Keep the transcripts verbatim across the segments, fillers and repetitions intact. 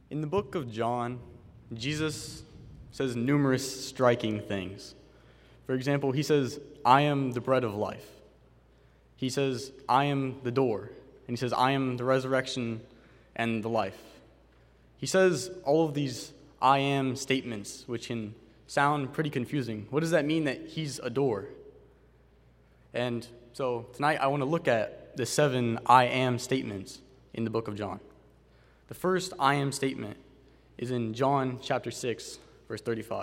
In the book of John, Jesus says numerous striking things. For example, he says, I am the bread of life. He says, I am the door. And he says, I am the resurrection and the life. He says all of these I am statements, which can sound pretty confusing. What does that mean that he's a door? And so tonight I want to look at the seven I am statements in the book of John. The first I am statement is in John chapter six, verse thirty-five.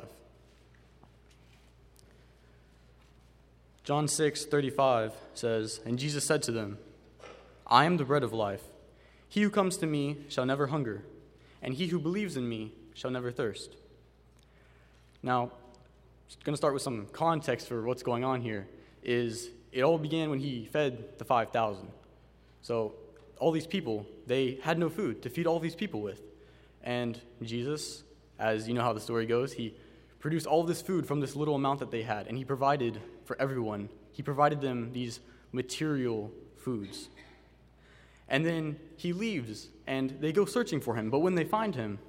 John six, thirty-five says, And Jesus said to them, I am the bread of life. He who comes to me shall never hunger, and he who believes in me shall never thirst. Now, I'm going to start with some context for what's going on here. Is it all began when he fed the five thousand. So all these people, they had no food to feed all these people with. And Jesus, as you know how the story goes, he produced all this food from this little amount that they had, and he provided for everyone. He provided them these material foods. And then he leaves, and they go searching for him. But when they find him,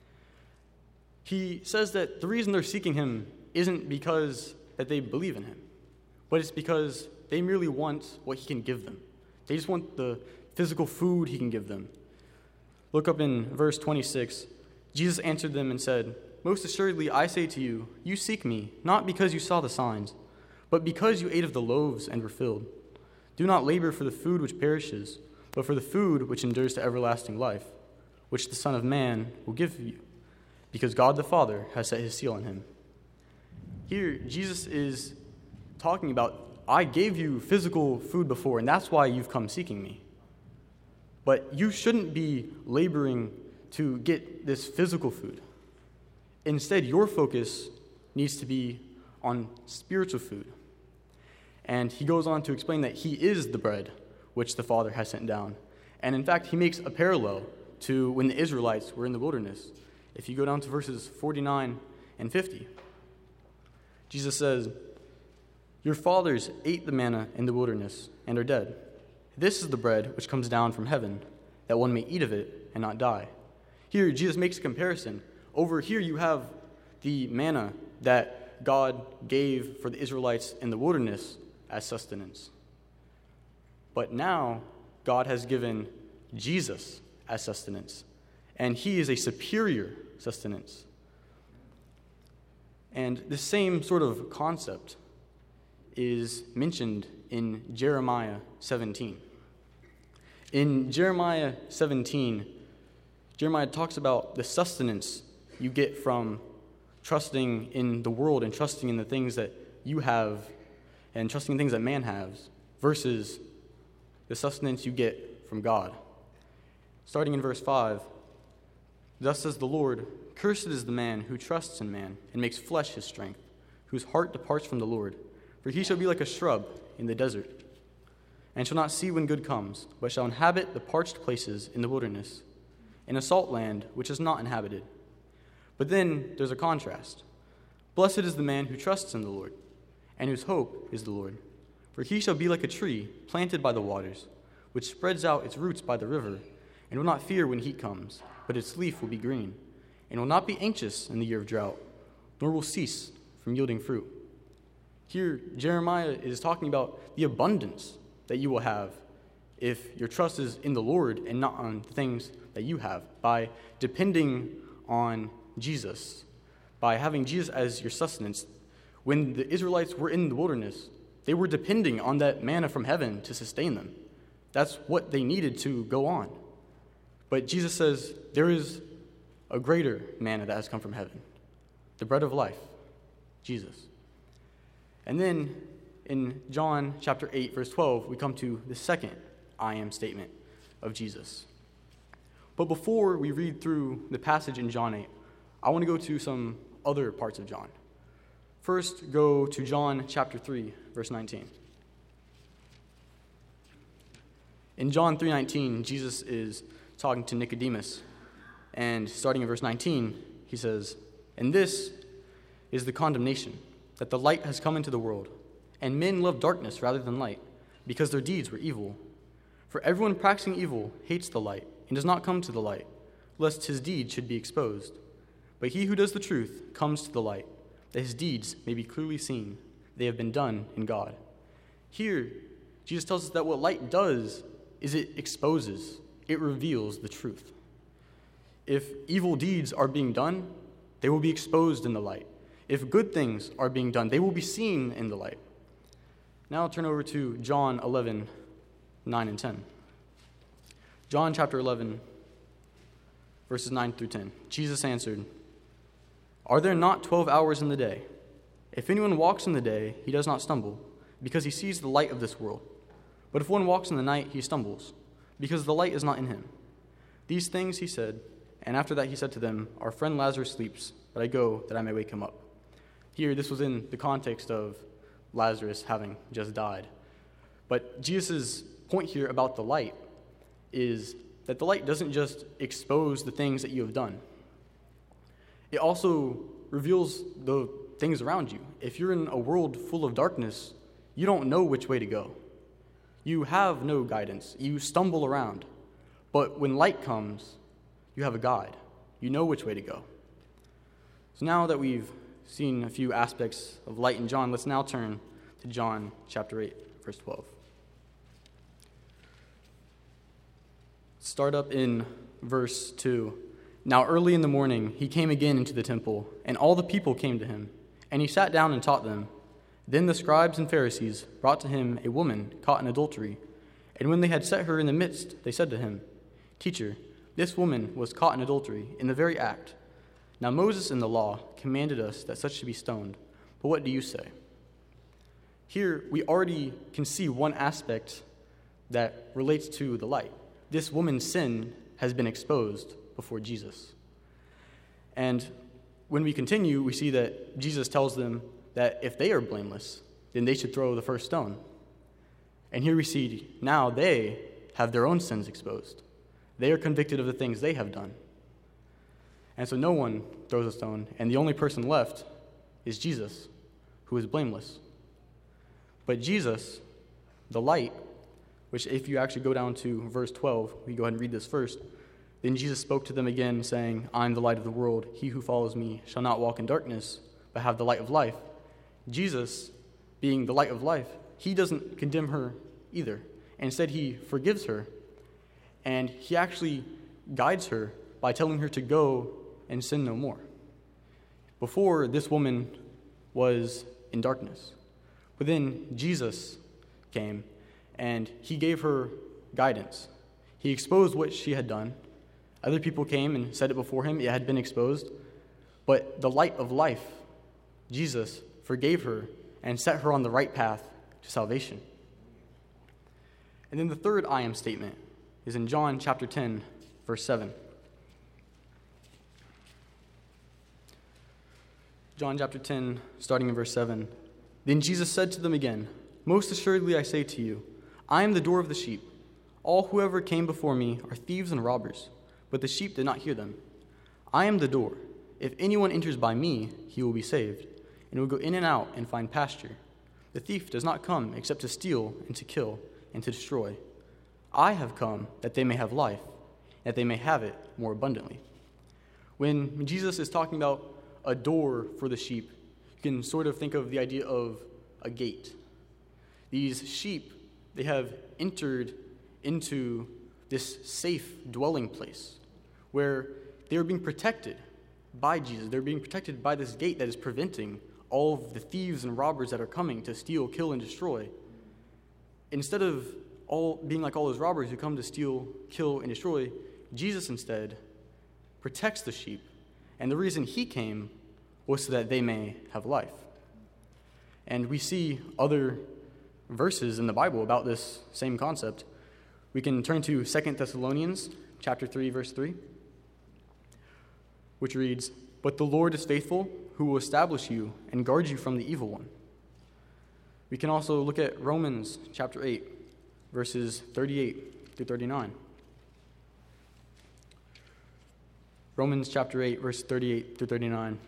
he says that the reason they're seeking him isn't because that they believe in him, but it's because they merely want what he can give them. They just want the physical food he can give them. Look up in verse twenty-six. Jesus answered them and said, Most assuredly I say to you, you seek me, not because you saw the signs, but because you ate of the loaves and were filled. Do not labor for the food which perishes, but for the food which endures to everlasting life, which the Son of Man will give you, because God the Father has set his seal on him. Here, Jesus is talking about, I gave you physical food before, and that's why you've come seeking me. But you shouldn't be laboring to get this physical food. Instead, your focus needs to be on spiritual food. And he goes on to explain that he is the bread which the Father has sent down. And in fact, he makes a parallel to when the Israelites were in the wilderness. If you go down to verses forty-nine and fifty, Jesus says, Your fathers ate the manna in the wilderness and are dead. This is the bread which comes down from heaven, that one may eat of it and not die. Here, Jesus makes a comparison. Over here, you have the manna that God gave for the Israelites in the wilderness as sustenance. But now, God has given Jesus as sustenance, and he is a superior sustenance. And the same sort of concept is mentioned in Jeremiah seventeen. In Jeremiah seventeen, Jeremiah talks about the sustenance you get from trusting in the world and trusting in the things that you have and trusting in things that man has versus the sustenance you get from God. Starting in verse five, Thus says the Lord, Cursed is the man who trusts in man and makes flesh his strength, whose heart departs from the Lord. For he shall be like a shrub in the desert, and shall not see when good comes, but shall inhabit the parched places in the wilderness, in a salt land which is not inhabited. But then there's a contrast. Blessed is the man who trusts in the Lord, and whose hope is the Lord. For he shall be like a tree planted by the waters, which spreads out its roots by the river, and will not fear when heat comes, but its leaf will be green, and will not be anxious in the year of drought, nor will cease from yielding fruit. Here, Jeremiah is talking about the abundance that you will have if your trust is in the Lord and not on the things that you have, by depending on Jesus, by having Jesus as your sustenance. When the Israelites were in the wilderness, they were depending on that manna from heaven to sustain them. That's what they needed to go on. But Jesus says there is a greater manna that has come from heaven, the bread of life, Jesus. And then in John chapter eight, verse twelve, we come to the second I am statement of Jesus. But before we read through the passage in John eight, I want to go to some other parts of John. First, go to John chapter three, verse nineteen. In John three nineteen, Jesus is talking to Nicodemus, and starting in verse nineteen, he says, And this is the condemnation, that the light has come into the world, and men love darkness rather than light, because their deeds were evil. For everyone practicing evil hates the light, and does not come to the light, lest his deeds should be exposed. But he who does the truth comes to the light, that his deeds may be clearly seen. They have been done in God. Here, Jesus tells us that what light does is it exposes, it reveals the truth. If evil deeds are being done, they will be exposed in the light. If good things are being done, they will be seen in the light. Now I'll turn over to John eleven, nine and ten. John chapter eleven, verses nine through ten. Jesus answered, "Are there not twelve hours in the day? If anyone walks in the day, he does not stumble, because he sees the light of this world. But if one walks in the night, he stumbles, because the light is not in him." These things he said, and after that he said to them, "Our friend Lazarus sleeps, but I go that I may wake him up." Here, this was in the context of Lazarus having just died. But Jesus' point here about the light is that the light doesn't just expose the things that you have done. It also reveals the things around you. If you're in a world full of darkness, you don't know which way to go. You have no guidance. You stumble around. But when light comes, you have a guide. You know which way to go. So now that we've seen a few aspects of light in John, let's now turn to John chapter eight, verse twelve. Start up in verse two. Now early in the morning he came again into the temple, and all the people came to him, and he sat down and taught them. Then the scribes and Pharisees brought to him a woman caught in adultery, and when they had set her in the midst, they said to him, "Teacher, this woman was caught in adultery in the very act. Now Moses in the law commanded us that such should be stoned, but what do you say?" Here we already can see one aspect that relates to the light. This woman's sin has been exposed before Jesus. And when we continue, we see that Jesus tells them that if they are blameless, then they should throw the first stone. And here we see now they have their own sins exposed. They are convicted of the things they have done. And so no one throws a stone, and the only person left is Jesus, who is blameless. But Jesus, the light, which if you actually go down to verse twelve, we go ahead and read this first. Then Jesus spoke to them again, saying, "I am the light of the world. He who follows me shall not walk in darkness, but have the light of life." Jesus, being the light of life, he doesn't condemn her either. Instead, he forgives her, and he actually guides her by telling her to go and sin no more. Before, this woman was in darkness. But then Jesus came, and he gave her guidance. He exposed what she had done. Other people came and said it before him. It had been exposed. But the light of life, Jesus, forgave her and set her on the right path to salvation. And then the third I am statement is in John chapter ten, verse seven. John chapter ten, starting in verse seven. Then Jesus said to them again, "Most assuredly I say to you, I am the door of the sheep. All whoever came before me are thieves and robbers, but the sheep did not hear them. I am the door. If anyone enters by me, he will be saved, and will go in and out and find pasture. The thief does not come except to steal and to kill and to destroy. I have come that they may have life, that they may have it more abundantly." When Jesus is talking about a door for the sheep, you can sort of think of the idea of a gate. These sheep, they have entered into this safe dwelling place where they are being protected by Jesus. They're being protected by this gate that is preventing all of the thieves and robbers that are coming to steal, kill, and destroy. Instead of all being like all those robbers who come to steal, kill, and destroy, Jesus instead protects the sheep. And the reason he came was so that they may have life. And we see other verses in the Bible about this same concept. We can turn to Second Thessalonians chapter three, verse three, which reads, "But the Lord is faithful, who will establish you and guard you from the evil one." We can also look at Romans chapter eight, verses thirty-eight through thirty-nine. Romans chapter eight, verse thirty-eight through thirty-nine.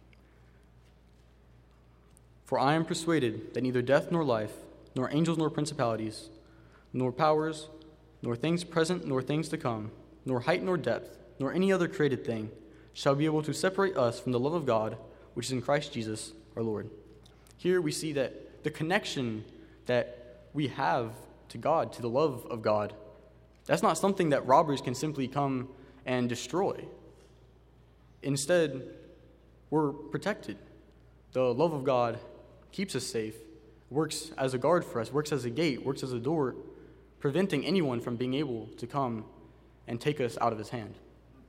"For I am persuaded that neither death nor life, nor angels nor principalities, nor powers, nor things present nor things to come, nor height nor depth, nor any other created thing shall be able to separate us from the love of God, which is in Christ Jesus our Lord. Here we see that the connection that we have to God, to the love of God, that's not something that robbers can simply come and destroy. Instead, we're protected. The love of God keeps us safe, works as a guard for us, works as a gate, works as a door, preventing anyone from being able to come and take us out of his hand.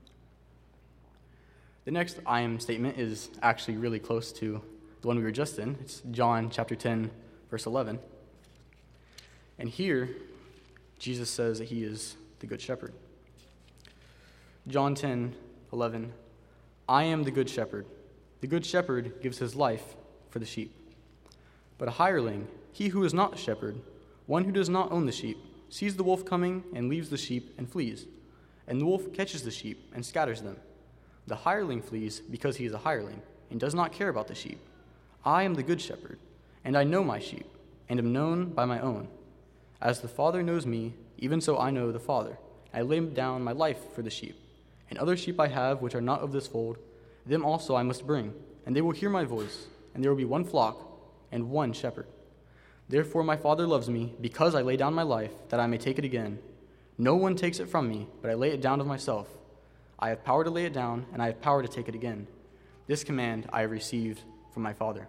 The next I am statement is actually really close to the one we were just in. It's John chapter ten, verse eleven. And here, Jesus says that he is the good shepherd. John ten, eleven. I am the good shepherd. The good shepherd gives his life for the sheep. But a hireling, he who is not a shepherd, one who does not own the sheep, sees the wolf coming and leaves the sheep and flees. And the wolf catches the sheep and scatters them. The hireling flees because he is a hireling and does not care about the sheep. I am the good shepherd, and I know my sheep, and am known by my own. As the Father knows me, even so I know the Father. I lay down my life for the sheep. And other sheep I have which are not of this fold, them also I must bring, and they will hear my voice, and there will be one flock and one shepherd. Therefore my Father loves me, because I lay down my life, that I may take it again. No one takes it from me, but I lay it down of myself. I have power to lay it down, and I have power to take it again. This command I have received from my Father.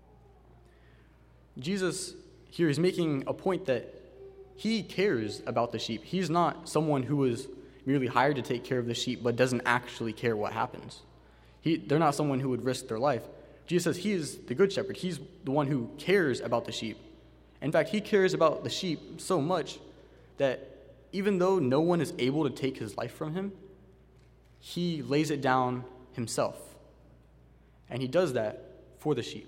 Jesus here is making a point that he cares about the sheep. He's not someone who is merely hired to take care of the sheep, but doesn't actually care what happens. He, they're not someone who would risk their life. Jesus says he is the good shepherd. He's the one who cares about the sheep. In fact, he cares about the sheep so much that even though no one is able to take his life from him, he lays it down himself. And he does that for the sheep.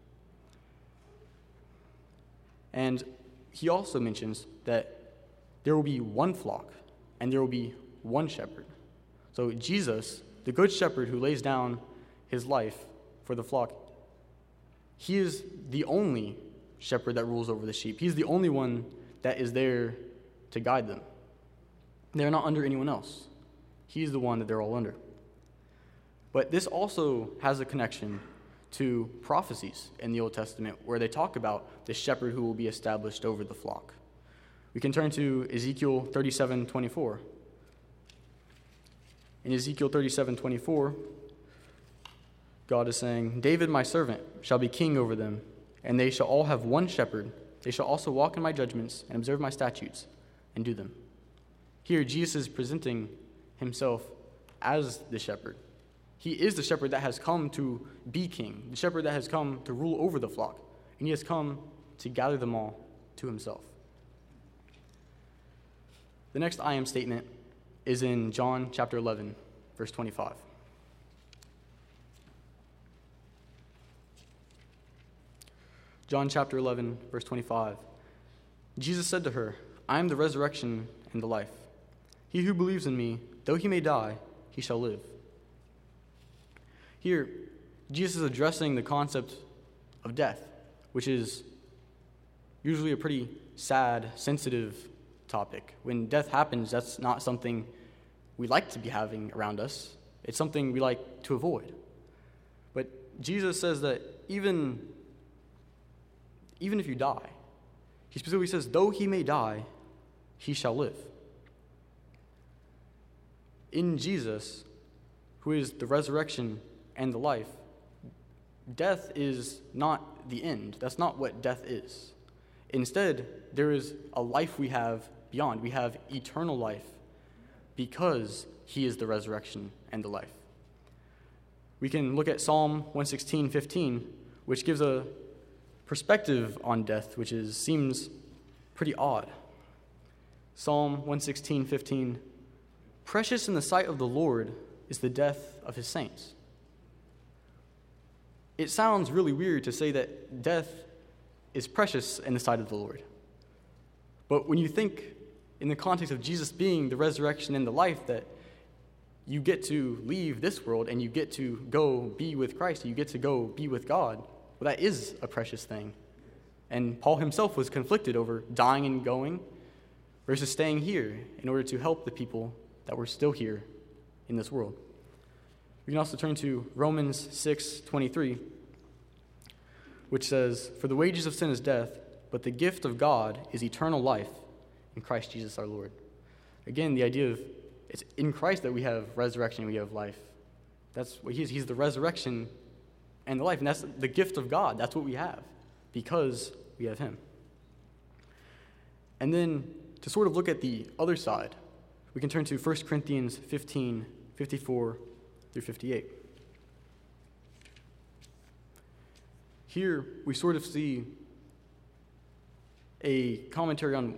And he also mentions that there will be one flock and there will be one shepherd. So Jesus, the good shepherd who lays down his life for the flock, he is the only shepherd that rules over the sheep. He's the only one that is there to guide them. They're not under anyone else. He's the one that they're all under. But this also has a connection to prophecies in the Old Testament where they talk about the shepherd who will be established over the flock. We can turn to Ezekiel thirty-seven twenty-four. In Ezekiel thirty-seven twenty-four, God is saying, David my servant shall be king over them, and they shall all have one shepherd. They shall also walk in my judgments and observe my statutes and do them. Here, Jesus is presenting himself as the shepherd. He is the shepherd that has come to be king, the shepherd that has come to rule over the flock, and he has come to gather them all to himself. The next I am statement is in John chapter eleven, verse twenty-five. John chapter eleven, verse twenty-five. Jesus said to her, I am the resurrection and the life. He who believes in me, though he may die, he shall live. Here, Jesus is addressing the concept of death, which is usually a pretty sad, sensitive topic. When death happens, that's not something we like to be having around us. It's something we like to avoid. But Jesus says that even, even if you die, he specifically says, though he may die, he shall live. In Jesus, who is the resurrection and the life, death is not the end. That's not what death is. Instead, there is a life we have beyond. We have eternal life because he is the resurrection and the life. We can look at Psalm one sixteen, fifteen, which gives a perspective on death, which is seems pretty odd. Psalm one sixteen, fifteen, precious in the sight of the Lord is the death of his saints. It sounds really weird to say that death is precious in the sight of the Lord. But when you think in the context of Jesus being the resurrection and the life, that you get to leave this world and you get to go be with Christ, you get to go be with God, well, that is a precious thing. And Paul himself was conflicted over dying and going versus staying here in order to help the people that were still here in this world. We can also turn to Romans six twenty-three, which says, "For the wages of sin is death, but the gift of God is eternal life in Christ Jesus our Lord." Again, the idea of it's in Christ that we have resurrection, we have life. That's what he is. He's the resurrection and the life, and that's the gift of God. That's what we have because we have him. And then to sort of look at the other side, we can turn to First Corinthians fifteen, fifty-four through fifty-eight. Here we sort of see a commentary on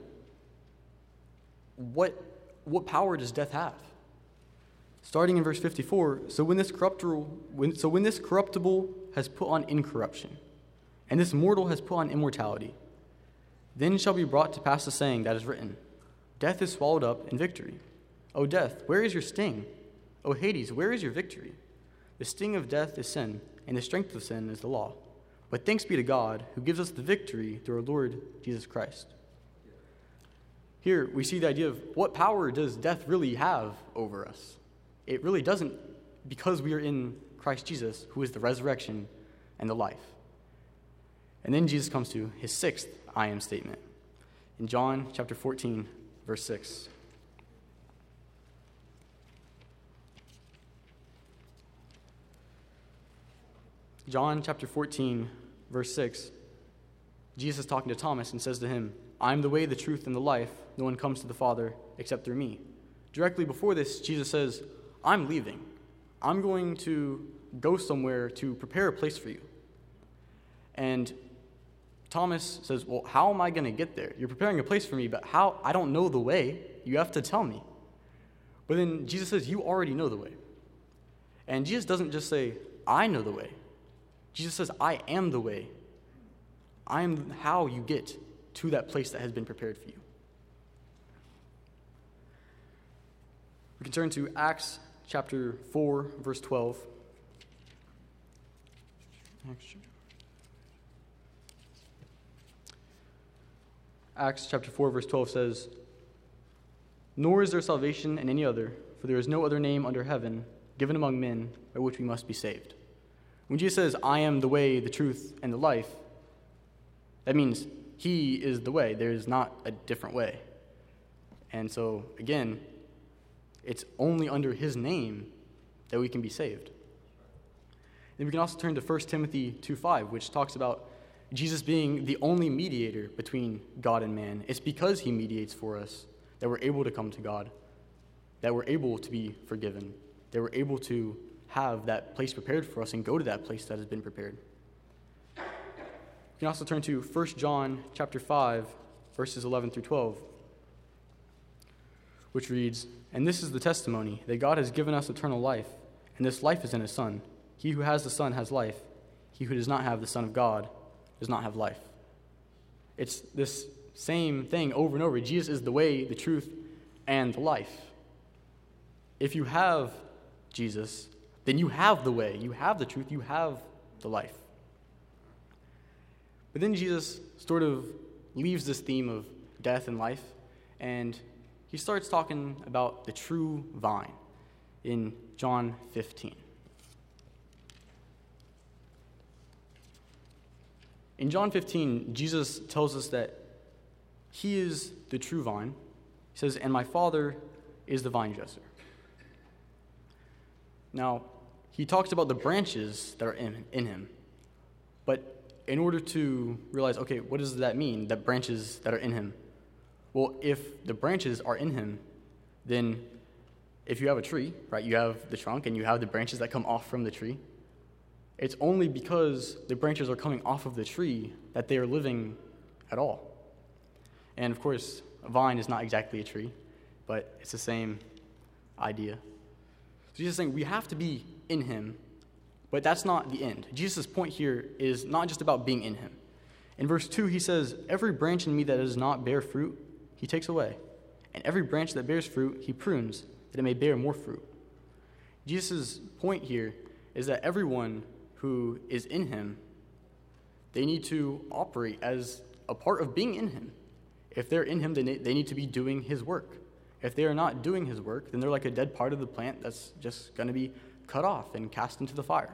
what, what power does death have. Starting in verse fifty-four, so when this corruptible, when, so when this corruptible has put on incorruption, and this mortal has put on immortality, then shall be brought to pass the saying that is written, death is swallowed up in victory. O death, where is your sting? O Hades, where is your victory? The sting of death is sin, and the strength of sin is the law. But thanks be to God, who gives us the victory through our Lord Jesus Christ. Here we see the idea of what power does death really have over us? It really doesn't, because we are in Christ Jesus, who is the resurrection and the life. And then Jesus comes to his sixth I am statement in John chapter fourteen, verse six. John chapter fourteen, verse six, Jesus is talking to Thomas and says to him, I am the way, the truth, and the life. No one comes to the Father except through me. Directly before this, Jesus says, I'm leaving. I'm going to go somewhere to prepare a place for you. And Thomas says, well, how am I going to get there? You're preparing a place for me, but how? I don't know the way. You have to tell me. But then Jesus says, you already know the way. And Jesus doesn't just say, I know the way. Jesus says, I am the way. I am how you get to that place that has been prepared for you. We can turn to Acts chapter four, verse twelve. Acts chapter four, verse twelve says, Nor is there salvation in any other, for there is no other name under heaven given among men by which we must be saved. When Jesus says, I am the way, the truth, and the life, that means he is the way. There is not a different way. And so, again, it's only under his name that we can be saved. Then we can also turn to First Timothy two five, which talks about Jesus being the only mediator between God and man. It's because he mediates for us that we're able to come to God, that we're able to be forgiven, that we're able to have that place prepared for us and go to that place that has been prepared. You can also turn to First John chapter five, verses eleven through twelve, which reads, And this is the testimony, that God has given us eternal life, and this life is in his Son. He who has the Son has life. He who does not have the Son of God does not have life. It's this same thing over and over. Jesus is the way, the truth, and the life. If you have Jesus, then you have the way, you have the truth, you have the life. But then Jesus sort of leaves this theme of death and life, and he starts talking about the true vine in John fifteen. In John fifteen, Jesus tells us that he is the true vine. He says, and my Father is the vine dresser. Now, he talks about the branches that are in, in him. But in order to realize, okay, what does that mean, that branches that are in him? Well, if the branches are in him, then if you have a tree, right, you have the trunk and you have the branches that come off from the tree. It's only because the branches are coming off of the tree that they are living at all. And of course, a vine is not exactly a tree, but it's the same idea. So Jesus is saying we have to be in him, but that's not the end. Jesus' point here is not just about being in him. In verse two, he says, every branch in me that does not bear fruit, he takes away. And every branch that bears fruit, he prunes, that it may bear more fruit. Jesus' point here is that everyone who is in him, they need to operate as a part of being in him. If they're in him, then they need to be doing his work. If they are not doing his work, then they're like a dead part of the plant that's just going to be cut off and cast into the fire.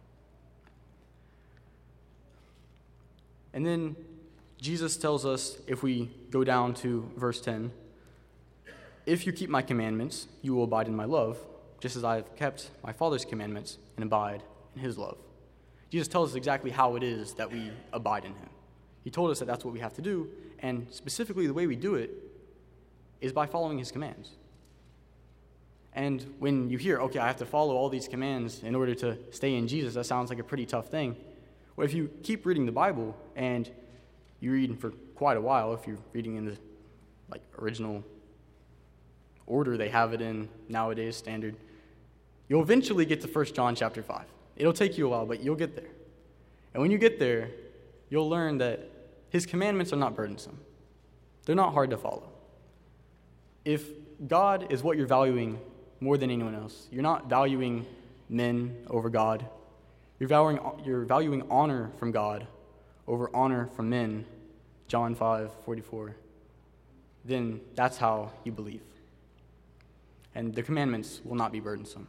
And then Jesus tells us, if we go down to verse ten, if you keep my commandments, you will abide in my love, just as I have kept my Father's commandments and abide in his love. Jesus tells us exactly how it is that we abide in him. He told us that that's what we have to do, and specifically the way we do it is by following his commands. And when you hear, okay, I have to follow all these commands in order to stay in Jesus, that sounds like a pretty tough thing. Well, if you keep reading the Bible and you read for quite a while, if you're reading in the like original order they have it in nowadays, standard, you'll eventually get to First John chapter five. It'll take you a while, but you'll get there. And when you get there, you'll learn that his commandments are not burdensome. They're not hard to follow. If God is what you're valuing more than anyone else, you're not valuing men over God. You're valuing, you're valuing honor from God over honor from men, John five forty-four, then that's how you believe. And the commandments will not be burdensome.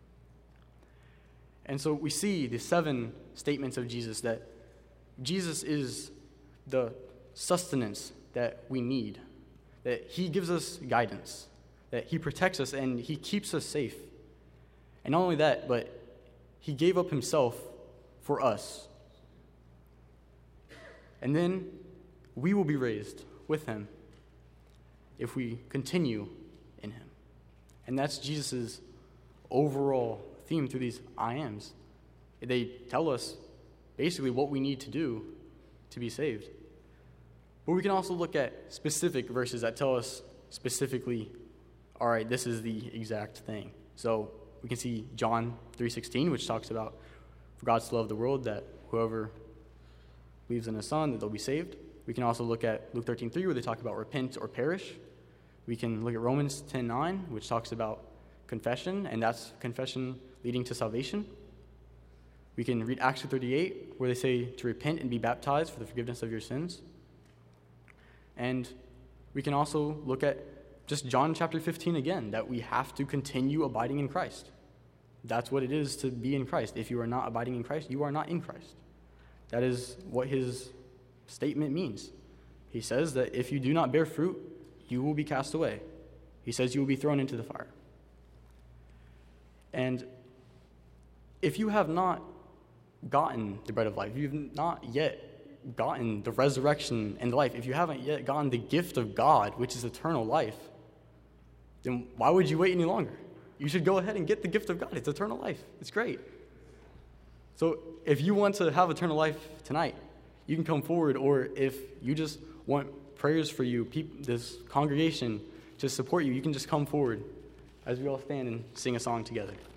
And so we see the seven statements of Jesus that Jesus is the sustenance that we need, that he gives us guidance, that he protects us and he keeps us safe. And not only that, but he gave up himself for us. And then we will be raised with him if we continue in him. And that's Jesus' overall theme through these I ams. They tell us basically what we need to do to be saved. But we can also look at specific verses that tell us specifically, all right, this is the exact thing. So we can see John three sixteen, which talks about, for God so loved the world that whoever believes in his Son, that they'll be saved. We can also look at Luke thirteen three, where they talk about repent or perish. We can look at Romans ten nine, which talks about confession, and that's confession leading to salvation. We can read Acts two thirty-eight, where they say to repent and be baptized for the forgiveness of your sins. And we can also look at just John chapter fifteen again, that we have to continue abiding in Christ. That's what it is to be in Christ. If you are not abiding in Christ, you are not in Christ. That is what his statement means. He says that if you do not bear fruit, you will be cast away. He says you will be thrown into the fire. And if you have not gotten the bread of life, if you've not yet gotten the resurrection and the life, if you haven't yet gotten the gift of God, which is eternal life, then why would you wait any longer? You should go ahead and get the gift of God. It's eternal life. It's great. So if you want to have eternal life tonight, you can come forward, or if you just want prayers for you, peop- this congregation to support you, you can just come forward as we all stand and sing a song together.